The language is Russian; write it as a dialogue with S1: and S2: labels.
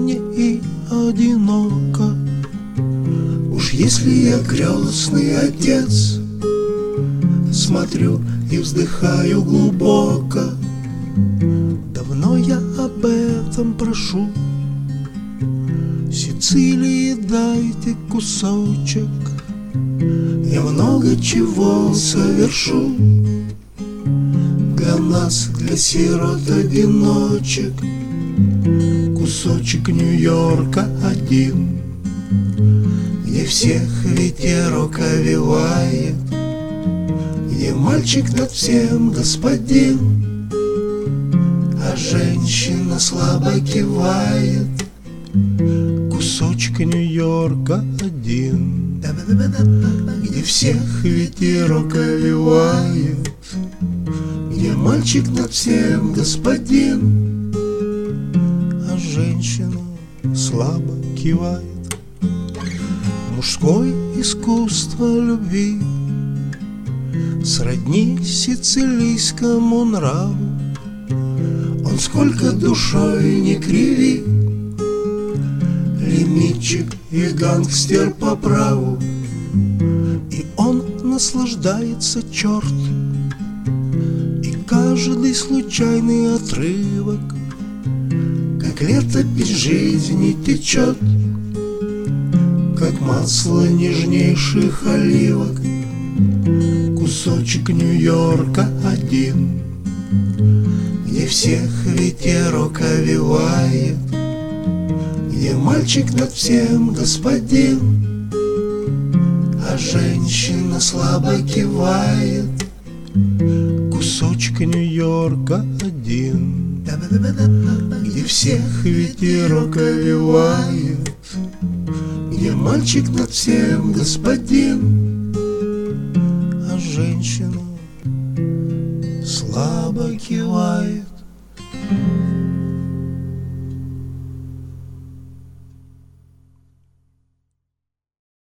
S1: мне и одиноко.
S2: Уж если я крестный отец, смотрю и вздыхаю глубоко.
S1: Давно я об этом прошу, Сицилии дайте кусочек.
S2: Я много чего совершу для нас, для сирот-одиночек.
S1: Кусочек Нью-Йорка один,
S2: где всех ветерок овевает, где мальчик над всем господин, а женщина слабо кивает.
S1: Кусочек Нью-Йорка один,
S2: где всех ветерок овевает, где мальчик над всем господин,
S1: а женщина слабо кивает. Мужское искусство любви сродни сицилийскому нраву.
S2: Он сколько душой не криви, лимитчик и гангстер по праву.
S1: И он наслаждается, черт, и каждый случайный отрывок,
S2: как летопись жизни, течет, как масло нежнейших оливок.
S1: Кусочек Нью-Йорка один,
S2: где всех ветерок овевает, где мальчик над всем господин, а женщина слабо кивает.
S1: Кусочек Нью-Йорка один,
S2: где всех ветерок овевает, где мальчик над всем господин,
S1: а женщина слабо кивает.